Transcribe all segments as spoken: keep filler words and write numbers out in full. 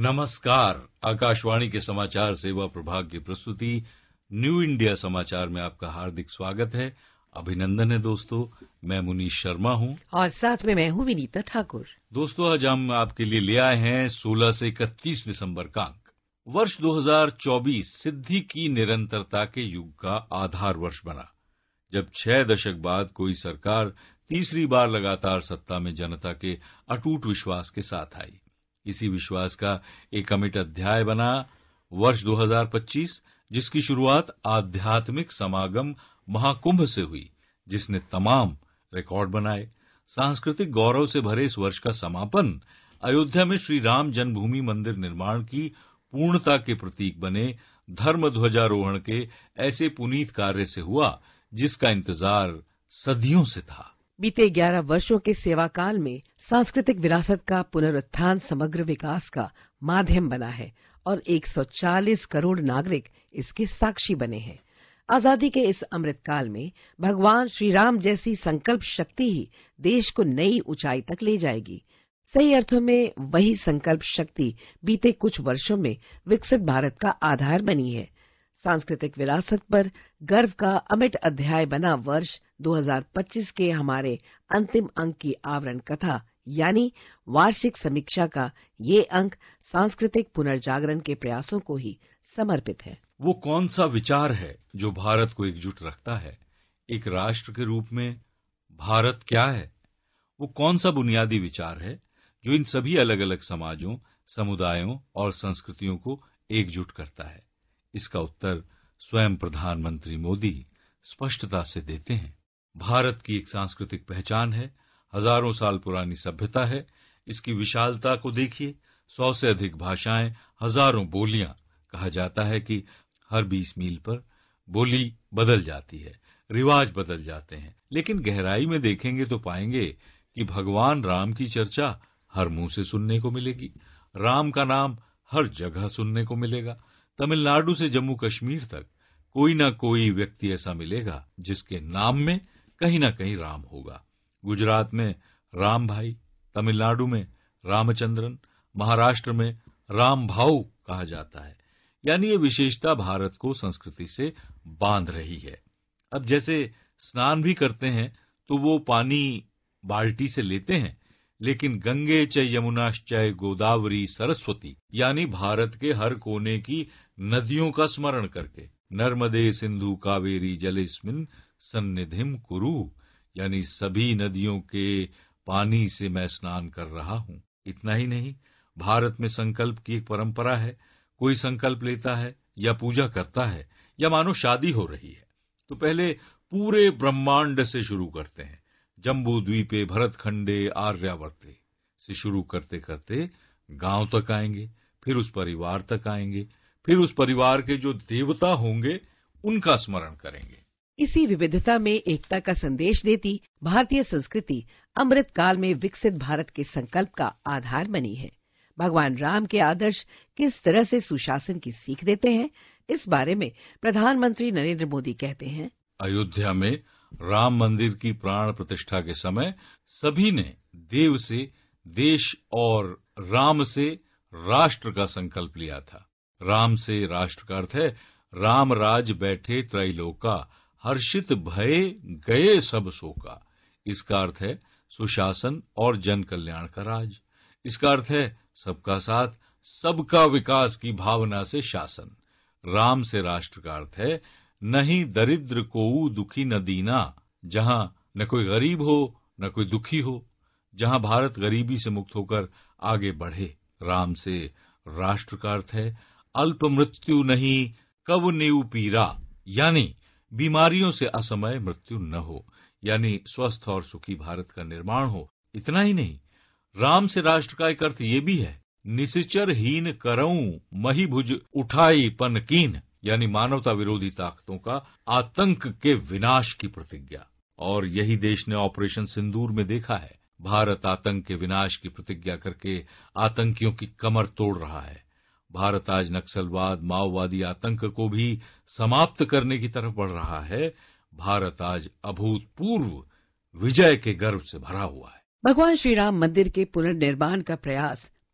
नमस्कार। आकाशवाणी के समाचार सेवा प्रभाग की प्रस्तुति न्यू इंडिया समाचार में आपका हार्दिक स्वागत है। अभिनंदन है दोस्तों, मैं मुनीश शर्मा हूं और साथ में मैं हूं विनीता ठाकुर। दोस्तों, आज हम आपके लिए ले आए हैं सोलह से इकतीस दिसंबर का अंक। वर्ष दो हज़ार चौबीस सिद्धि की निरंतरता के युग का आधार वर्ष बना, जब छह दशक बाद कोई सरकार तीसरी बार लगातार सत्ता में जनता के अटूट विश्वास के साथ आई। इसी विश्वास का एक अमिट अध्याय बना वर्ष दो हज़ार पच्चीस, जिसकी शुरुआत आध्यात्मिक समागम महाकुंभ से हुई, जिसने तमाम रिकॉर्ड बनाए। सांस्कृतिक गौरव से भरे इस वर्ष का समापन अयोध्या में श्री राम जन्मभूमि मंदिर निर्माण की पूर्णता के प्रतीक बने धर्म ध्वजारोहण के ऐसे पुनीत कार्य से हुआ जिसका इंतजार सदियों से था। बीते ग्यारह वर्षों के सेवा काल में सांस्कृतिक विरासत का पुनरुत्थान समग्र विकास का माध्यम बना है और एक सौ चालीस करोड़ नागरिक इसके साक्षी बने हैं। आजादी के इस अमृत काल में भगवान श्री राम जैसी संकल्प शक्ति ही देश को नई ऊंचाई तक ले जाएगी। सही अर्थों में वही संकल्प शक्ति बीते कुछ वर्षों में विकसित भारत का आधार बनी है। सांस्कृतिक विरासत पर गर्व का अमिट अध्याय बना वर्ष दो हज़ार पच्चीस के हमारे अंतिम अंक की आवरण कथा यानी वार्षिक समीक्षा का ये अंक सांस्कृतिक पुनर्जागरण के प्रयासों को ही समर्पित है। वो कौन सा विचार है जो भारत को एकजुट रखता है? एक राष्ट्र के रूप में भारत क्या है? वो कौन सा बुनियादी विचार है जो इन सभी अलग अलग समाजों, समुदायों और संस्कृतियों को एकजुट करता है? इसका उत्तर स्वयं प्रधानमंत्री मोदी स्पष्टता से देते हैं। भारत की एक सांस्कृतिक पहचान है, हजारों साल पुरानी सभ्यता है। इसकी विशालता को देखिए, सौ से अधिक भाषाएं, हजारों बोलियां। कहा जाता है कि हर बीस मील पर बोली बदल जाती है, रिवाज बदल जाते हैं, लेकिन गहराई में देखेंगे तो पाएंगे कि भगवान राम की चर्चा हर मुंह से सुनने को मिलेगी। राम का नाम हर जगह सुनने को मिलेगा। तमिलनाडु से जम्मू कश्मीर तक कोई ना कोई व्यक्ति ऐसा मिलेगा जिसके नाम में कहीं ना कहीं राम होगा। गुजरात में राम भाई, तमिलनाडु में रामचंद्रन, महाराष्ट्र में राम भाऊ कहा जाता है। यानी ये विशेषता भारत को संस्कृति से बांध रही है। अब जैसे स्नान भी करते हैं तो वो पानी बाल्टी से लेते हैं, लेकिन गंगे च यमुनाश्चय गोदावरी सरस्वती यानी भारत के हर कोने की नदियों का स्मरण करके नर्मदे सिंधु कावेरी जलेस्मिन सन्निधिम कुरु यानी सभी नदियों के पानी से मैं स्नान कर रहा हूं। इतना ही नहीं, भारत में संकल्प की एक परंपरा है। कोई संकल्प लेता है या पूजा करता है या मानो शादी हो रही है तो पहले पूरे ब्रह्मांड से शुरू करते हैं। जम्बू द्वीपे भरतखंडे आर्यावर्ते से शुरू करते करते गांव तक आएंगे, फिर उस परिवार तक आएंगे, फिर उस परिवार के जो देवता होंगे उनका स्मरण करेंगे। इसी विविधता में एकता का संदेश देती भारतीय संस्कृति अमृत काल में विकसित भारत के संकल्प का आधार बनी है। भगवान राम के आदर्श किस तरह से सुशासन की सीख देते हैं, इस बारे में प्रधानमंत्री नरेंद्र मोदी कहते हैं, अयोध्या में राम मंदिर की प्राण प्रतिष्ठा के समय सभी ने देव से देश और राम से राष्ट्र का संकल्प लिया था। राम से राष्ट्र का अर्थ है राम राज बैठे त्रैलोका, हर्षित भये गए सब शोका। इसका अर्थ है सुशासन और जन कल्याण का राज। इसका अर्थ है सबका साथ, सबका विकास की भावना से शासन। राम से राष्ट्र का अर्थ है नहीं दरिद्र को दुखी न दीना, जहां न कोई गरीब हो न कोई दुखी हो, जहां भारत गरीबी से मुक्त होकर आगे बढ़े। राम से राष्ट्र का अर्थ है अल्प मृत्यु नहीं कब नेउ पीरा, यानी बीमारियों से असमय मृत्यु न हो, यानी स्वस्थ और सुखी भारत का निर्माण हो। इतना ही नहीं, राम से राष्ट्र का एक अर्थ ये भी है निश्चर हीन करऊं मही भुज उठाई पन कीन, यानी मानवता विरोधी ताकतों का आतंक के विनाश की प्रतिज्ञा। और यही देश ने ऑपरेशन सिंदूर में देखा है। भारत आतंक के विनाश की प्रतिज्ञा करके आतंकियों की कमर तोड़ रहा है। भारत आज नक्सलवाद, माओवादी आतंक को भी समाप्त करने की तरफ बढ़ रहा है। भारत आज अभूतपूर्व विजय के गर्व से भरा हुआ है। भगवान श्री राम मंदिर के पुनर्निर्माण का प्रयास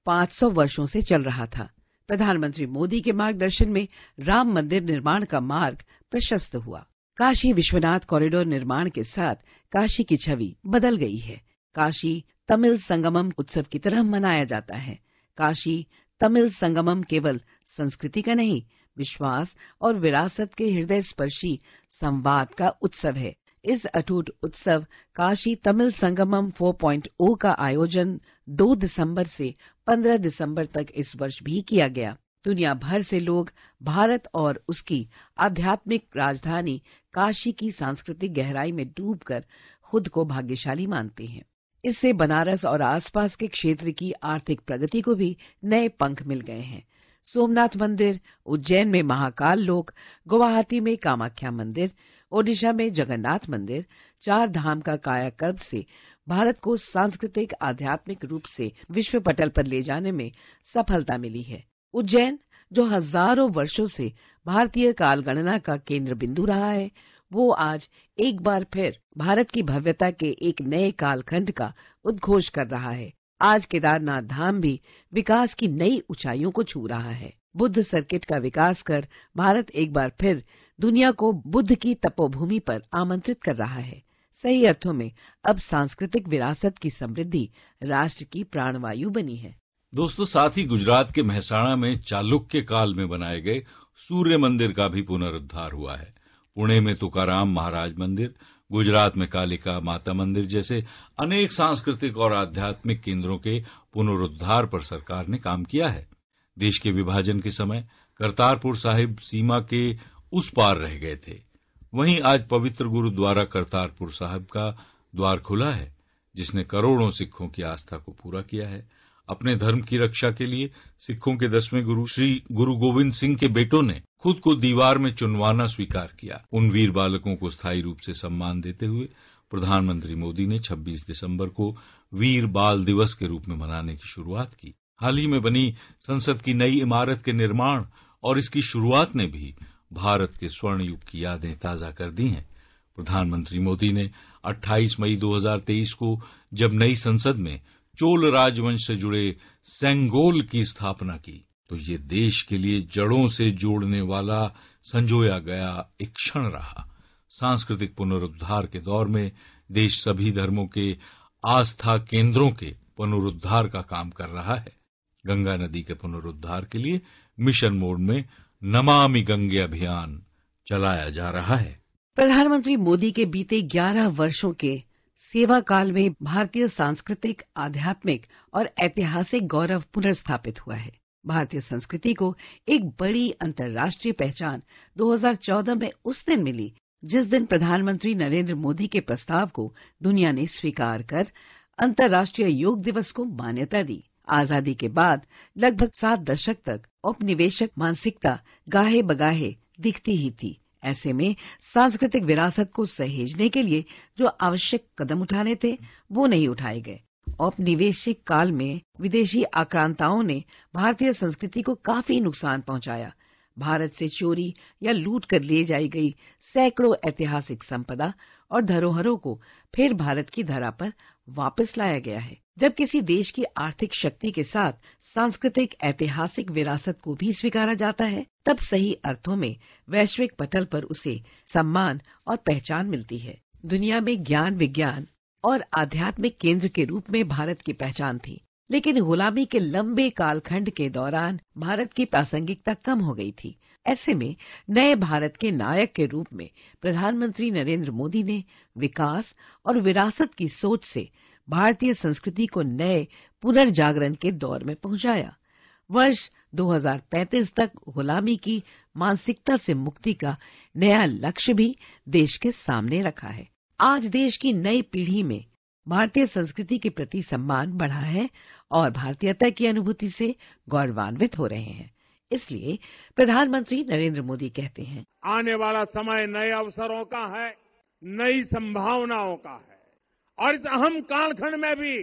पाँच सौ वर्षों से चल रहा था। प्रधानमंत्री मोदी के मार्गदर्शन में राम मंदिर निर्माण का मार्ग प्रशस्त हुआ। काशी विश्वनाथ कॉरिडोर निर्माण के साथ काशी की छवि बदल गई है। काशी तमिल संगमम उत्सव की तरह मनाया जाता है। काशी तमिल संगमम केवल संस्कृति का नहीं, विश्वास और विरासत के हृदय स्पर्शी संवाद का उत्सव है। इस अटूट उत्सव काशी तमिल संगमम चार पॉइंट शून्य का आयोजन दो दिसंबर से पंद्रह दिसंबर तक इस वर्ष भी किया गया। दुनिया भर से लोग भारत और उसकी आध्यात्मिक राजधानी काशी की सांस्कृतिक गहराई में डूबकर खुद को भाग्यशाली मानते हैं। इससे बनारस और आसपास के क्षेत्र की आर्थिक प्रगति को भी नए पंख मिल गए हैं। सोमनाथ मंदिर, उज्जैन में महाकाल लोक, गुवाहाटी में कामाख्या मंदिर, ओडिशा में जगन्नाथ मंदिर, चार धाम का कायाकल्प से भारत को सांस्कृतिक आध्यात्मिक रूप से विश्व पटल पर ले जाने में सफलता मिली है। उज्जैन, जो हजारों वर्षों से भारतीय कालगणना का केंद्र बिंदु रहा है, वो आज एक बार फिर भारत की भव्यता के एक नए कालखंड का उद्घोष कर रहा है। आज केदारनाथ धाम भी विकास की नई ऊंचाइयों को छू रहा है। बुद्ध सर्किट का विकास कर भारत एक बार फिर दुनिया को बुद्ध की तपोभूमि पर आमंत्रित कर रहा है। सही अर्थों में अब सांस्कृतिक विरासत की समृद्धि राष्ट्र की प्राणवायु बनी है। दोस्तों, साथ ही गुजरात के महसाणा में चालुक्य काल में बनाए गए सूर्य मंदिर का भी पुनरुद्धार हुआ है। पुणे में तुकाराम महाराज मंदिर, गुजरात में कालिका माता मंदिर जैसे अनेक सांस्कृतिक और आध्यात्मिक केंद्रों के पुनरुद्धार पर सरकार ने काम किया है। देश के विभाजन के समय करतारपुर साहिब सीमा के उस पार रह गए थे। वहीं आज पवित्र गुरुद्वारा करतारपुर साहिब का द्वार खुला है, जिसने करोड़ों सिखों की आस्था को पूरा किया है। अपने धर्म की रक्षा के लिए सिखों के दसवें गुरु श्री गुरु गोविंद सिंह के बेटों ने खुद को दीवार में चुनवाना स्वीकार किया। उन वीर बालकों को स्थायी रूप से सम्मान देते हुए प्रधानमंत्री मोदी ने छब्बीस दिसंबर को वीर बाल दिवस के रूप में मनाने की शुरुआत की। हाल ही में बनी संसद की नई इमारत के निर्माण और इसकी शुरुआत ने भी भारत के स्वर्ण युग की यादें ताजा कर दी हैं। प्रधानमंत्री मोदी ने अट्ठाईस मई दो हज़ार तेईस को जब नई संसद में चोल राजवंश से जुड़े सेंगोल की स्थापना की, तो ये देश के लिए जड़ों से जोड़ने वाला संजोया गया एक क्षण रहा। सांस्कृतिक पुनरुद्धार के दौर में देश सभी धर्मों के आस्था केंद्रों के पुनरुद्धार का काम कर रहा है। गंगा नदी के पुनरुद्धार के लिए मिशन मोड में नमामि गंगे अभियान चलाया जा रहा है। प्रधानमंत्री मोदी के बीते ग्यारह वर्षों के सेवा काल में भारतीय सांस्कृतिक, आध्यात्मिक और ऐतिहासिक गौरव पुनर्स्थापित हुआ है। भारतीय संस्कृति को एक बड़ी अंतर्राष्ट्रीय पहचान दो हज़ार चौदह में उस दिन मिली, जिस दिन प्रधानमंत्री नरेंद्र मोदी के प्रस्ताव को दुनिया ने स्वीकार कर अंतर्राष्ट्रीय योग दिवस को मान्यता दी। आजादी के बाद लगभग सात दशक तक औपनिवेशिक मानसिकता गाहे बगाहे दिखती ही थी। ऐसे में सांस्कृतिक विरासत को सहेजने के लिए जो आवश्यक कदम उठाने थे, वो नहीं उठाए गए। औपनिवेशिक काल में विदेशी आक्रांताओं ने भारतीय संस्कृति को काफी नुकसान पहुंचाया। भारत से चोरी या लूट कर ले जाई गई सैकड़ों ऐतिहासिक संपदा और धरोहरों को फिर भारत की धरा पर वापस लाया गया है। जब किसी देश की आर्थिक शक्ति के साथ सांस्कृतिक ऐतिहासिक विरासत को भी स्वीकारा जाता है, तब सही अर्थों में वैश्विक पटल पर उसे सम्मान और पहचान मिलती है। दुनिया में ज्ञान विज्ञान और आध्यात्मिक केंद्र के रूप में भारत की पहचान थी, लेकिन गुलामी के लंबे कालखंड के दौरान भारत की प्रासंगिकता कम हो गई थी। ऐसे में नए भारत के नायक के रूप में प्रधानमंत्री नरेंद्र मोदी ने विकास और विरासत की सोच से भारतीय संस्कृति को नए पुनर्जागरण के दौर में पहुंचाया। वर्ष दो हज़ार पैंतीस तक गुलामी की मानसिकता से मुक्ति का नया लक्ष्य भी देश के सामने रखा है। आज देश की नई पीढ़ी में भारतीय संस्कृति के प्रति सम्मान बढ़ा है और भारतीयता की अनुभूति से गौरवान्वित हो रहे हैं। इसलिए प्रधानमंत्री नरेंद्र मोदी कहते हैं, आने वाला समय नए अवसरों का है, नई संभावनाओं का है और इस अहम कालखंड में भी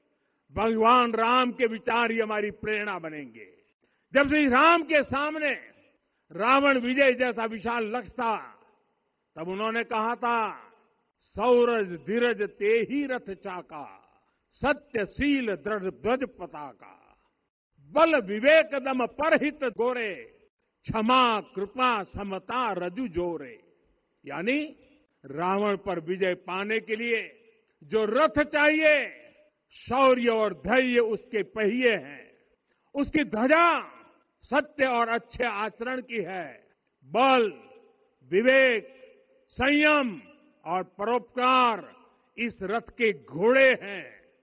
भगवान राम के विचार ही हमारी प्रेरणा बनेंगे। जब श्री राम के सामने रावण विजय जैसा विशाल लक्ष्य था, तब उन्होंने कहा था, सौरज धीरज ते ही रथ चाका, सत्यशील दृढ़ ध्वज पताका। बल विवेक दम परहित गोरे, क्षमा कृपा समता रजु जोरे। यानी रावण पर विजय पाने के लिए जो रथ चाहिए, शौर्य और धैर्य उसके पहिए हैं, उसकी ध्वजा सत्य और अच्छे आचरण की है, बल विवेक संयम और परोपकार इस रथ के घोड़े हैं,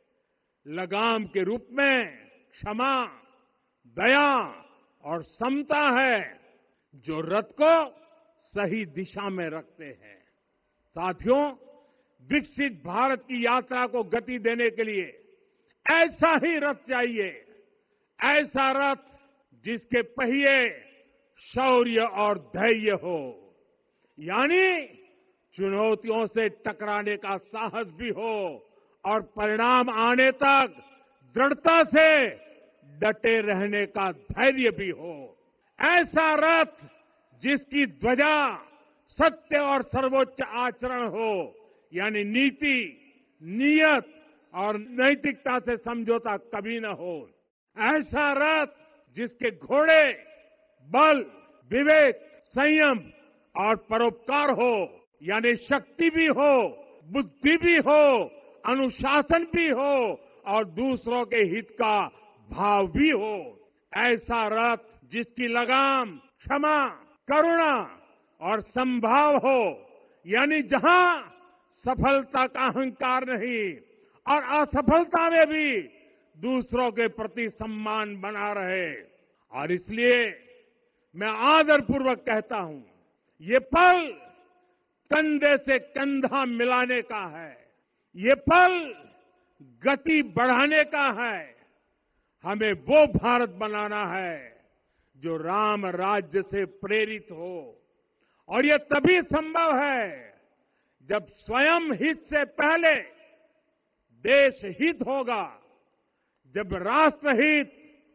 लगाम के रूप में क्षमा दया और समता है जो रथ को सही दिशा में रखते हैं। साथियों, विकसित भारत की यात्रा को गति देने के लिए ऐसा ही रथ चाहिए, ऐसा रथ जिसके पहिए शौर्य और धैर्य हो, यानी चुनौतियों से टकराने का साहस भी हो और परिणाम आने तक दृढ़ता से डटे रहने का धैर्य भी हो। ऐसा रथ जिसकी ध्वजा सत्य और सर्वोच्च आचरण हो, यानी नीति नियत और नैतिकता से समझौता कभी न हो। ऐसा रथ जिसके घोड़े बल विवेक संयम और परोपकार हो, यानी शक्ति भी हो बुद्धि भी हो अनुशासन भी हो और दूसरों के हित का भाव भी हो। ऐसा रथ जिसकी लगाम क्षमा करुणा और संभाव हो, यानी जहां सफलता का अहंकार नहीं और असफलता में भी दूसरों के प्रति सम्मान बना रहे। और इसलिए मैं आदरपूर्वक कहता हूं, ये पल कंधे से कंधा मिलाने का है, ये पल गति बढ़ाने का है। हमें वो भारत बनाना है जो राम राज्य से प्रेरित हो, और ये तभी संभव है जब स्वयं हित से पहले देश हित होगा, जब राष्ट्रहित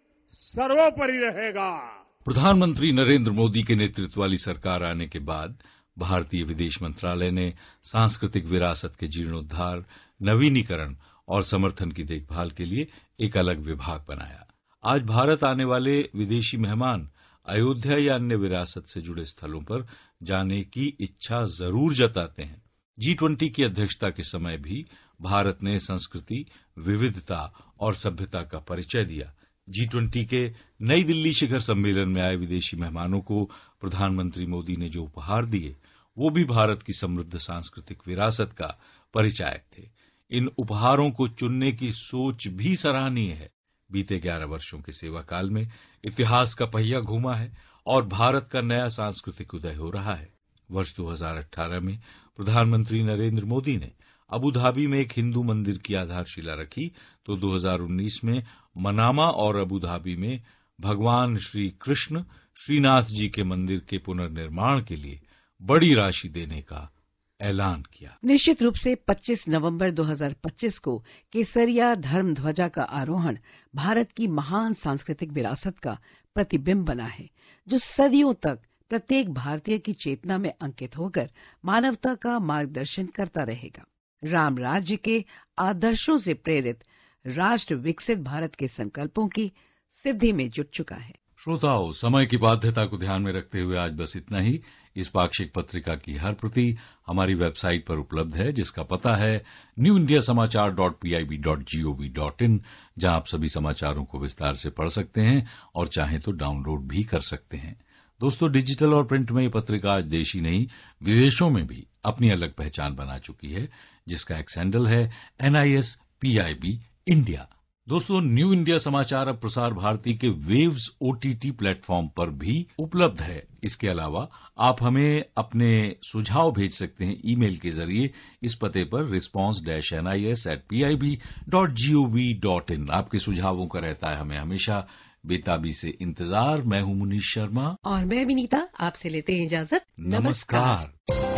सर्वोपरि रहेगा। प्रधानमंत्री नरेंद्र मोदी के नेतृत्व वाली सरकार आने के बाद भारतीय विदेश मंत्रालय ने सांस्कृतिक विरासत के जीर्णोद्धार, नवीनीकरण और समर्थन की देखभाल के लिए एक अलग विभाग बनाया। आज भारत आने वाले विदेशी मेहमान अयोध्या या अन्य विरासत से जुड़े स्थलों पर जाने की इच्छा जरूर जताते हैं। जी ट्वेंटी की अध्यक्षता के समय भी भारत ने संस्कृति, विविधता और सभ्यता का परिचय दिया। जी ट्वेंटी के नई दिल्ली शिखर सम्मेलन में आए विदेशी मेहमानों को प्रधानमंत्री मोदी ने जो उपहार दिए, वो भी भारत की समृद्ध सांस्कृतिक विरासत का परिचायक थे। इन उपहारों को चुनने की सोच भी सराहनीय है। बीते ग्यारह वर्षों के सेवा काल में इतिहास का पहिया घूमा है और भारत का नया सांस्कृतिक उदय हो रहा है। वर्ष दो हज़ार अठारह में प्रधानमंत्री नरेंद्र मोदी ने अबू धाबी में एक हिंदू मंदिर की आधारशिला रखी, तो दो हज़ार उन्नीस में मनामा और अबू धाबी में भगवान श्री कृष्ण श्रीनाथ जी के मंदिर के पुनर्निर्माण के लिए बड़ी राशि देने का ऐलान किया। निश्चित रूप से पच्चीस नवंबर दो हज़ार पच्चीस को केसरिया धर्म ध्वजा का आरोहण भारत की महान सांस्कृतिक विरासत का प्रतिबिंब बना है, जो सदियों तक प्रत्येक भारतीय की चेतना में अंकित होकर मानवता का मार्गदर्शन करता रहेगा। राम राज्य के आदर्शों से प्रेरित राष्ट्र विकसित भारत के संकल्पों की सिद्धि में जुट चुका है। श्रोताओं, समय की बाध्यता को ध्यान में रखते हुए आज बस इतना ही। इस पाक्षिक पत्रिका की हर प्रति हमारी वेबसाइट पर उपलब्ध है, जिसका पता है new India Samachar dot P I B dot G O V dot in, जहां आप सभी समाचारों को विस्तार से पढ़ सकते हैं और चाहें तो डाउनलोड भी कर सकते हैं। दोस्तों, डिजिटल और प्रिंट में ये पत्रिका आज देश ही नहीं विदेशों में भी अपनी अलग पहचान बना चुकी है, जिसका एक हैंडल है N I S P I B India. दोस्तों, न्यू इंडिया समाचार अब प्रसार भारती के waves O T T platform पर भी उपलब्ध है। इसके अलावा आप हमें अपने सुझाव भेज सकते हैं ईमेल के जरिए इस पते पर response dash N I S at P I B dot G O V dot in. आपके सुझावों का रहता है हमें हमेशा बेताबी से इंतजार। मैं हूं मुनीश शर्मा और मैं विनीता, आपसे लेते हैं इजाजत। नमस्कार।